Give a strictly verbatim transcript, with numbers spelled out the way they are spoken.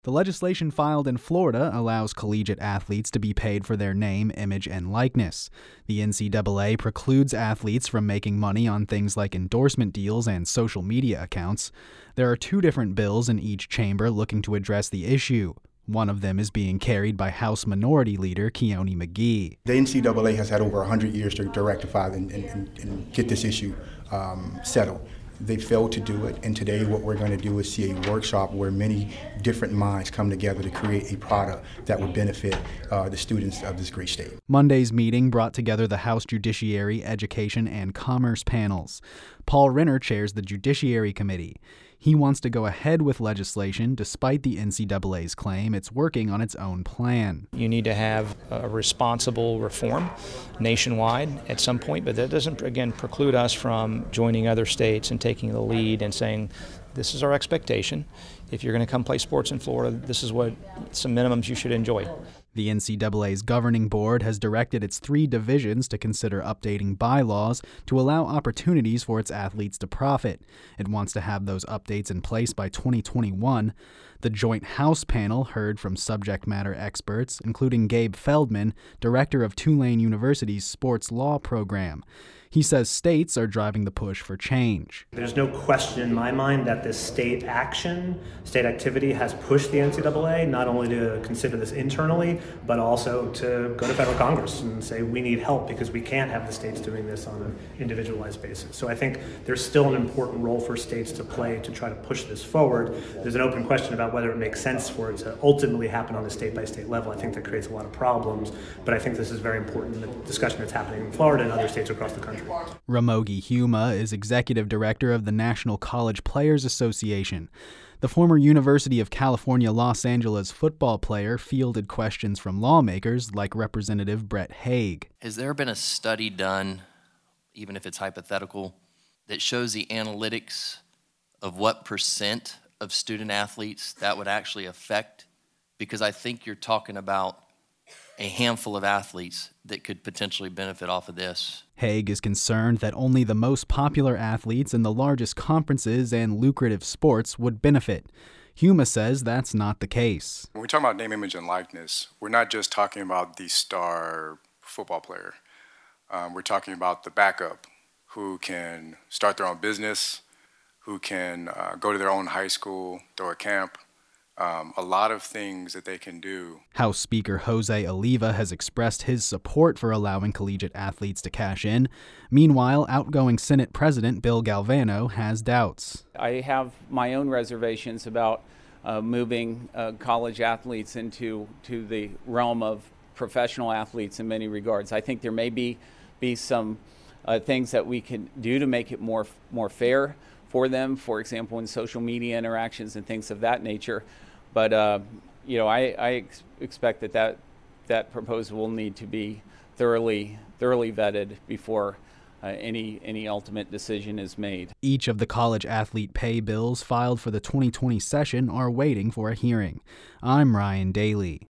The legislation filed in Florida allows collegiate athletes to be paid for their name, image, and likeness. The N C double A precludes athletes from making money on things like endorsement deals and social media accounts. There are two different bills in each chamber looking to address the issue. One of them is being carried by House Minority Leader Keone McGee. The N C double A has had over one hundred years to, to rectify and, and, and get this issue um, settled. They failed to do it, and today what we're going to do is see a workshop where many different minds come together to create a product that would benefit uh, the students of this great state. Monday's meeting brought together the House Judiciary, Education, and Commerce panels. Paul Renner chairs the Judiciary Committee. He wants to go ahead with legislation despite the N C double A's claim it's working on its own plan. You need to have a responsible reform nationwide at some point, but that doesn't, again, preclude us from joining other states and taking the lead and saying, this is our expectation. If you're going to come play sports in Florida, this is what some minimums you should enjoy. The N C double A's governing board has directed its three divisions to consider updating bylaws to allow opportunities for its athletes to profit. It wants to have those updates in place by twenty twenty-one. The Joint House panel heard from subject matter experts, including Gabe Feldman, director of Tulane University's sports law program. He says states are driving the push for change. There's no question in my mind that this state action, state activity has pushed the N C double A not only to consider this internally, but also to go to federal Congress and say we need help because we can't have the states doing this on an individualized basis. So I think there's still an important role for states to play to try to push this forward. There's an open question about whether it makes sense for it to ultimately happen on the state-by-state level. I think that creates a lot of problems, but I think this is very important in the discussion that's happening in Florida and other states across the country. Ramogi Huma is executive director of the National College Players Association. The former University of California, Los Angeles football player fielded questions from lawmakers like Representative Brett Haig. Has there been a study done, even if it's hypothetical, that shows the analytics of what percent of student athletes that would actually affect? Because I think you're talking about a handful of athletes that could potentially benefit off of this. Haig is concerned that only the most popular athletes in the largest conferences and lucrative sports would benefit. Huma says that's not the case. When we talk about name, image, and likeness, we're not just talking about the star football player. Um, we're talking about the backup who can start their own business, who can uh, go to their own high school, throw a camp. Um, a lot of things that they can do. House Speaker Jose Oliva has expressed his support for allowing collegiate athletes to cash in. Meanwhile, outgoing Senate President Bill Galvano has doubts. I have my own reservations about uh, moving uh, college athletes into to the realm of professional athletes in many regards. I think there may be, be some uh, things that we can do to make it more, more fair for them, for example, in social media interactions and things of that nature. But, uh, you know, I, I ex- expect that, that that proposal will need to be thoroughly thoroughly vetted before uh, any any ultimate decision is made. Each of the college athlete pay bills filed for the twenty twenty session are waiting for a hearing. I'm Ryan Daly.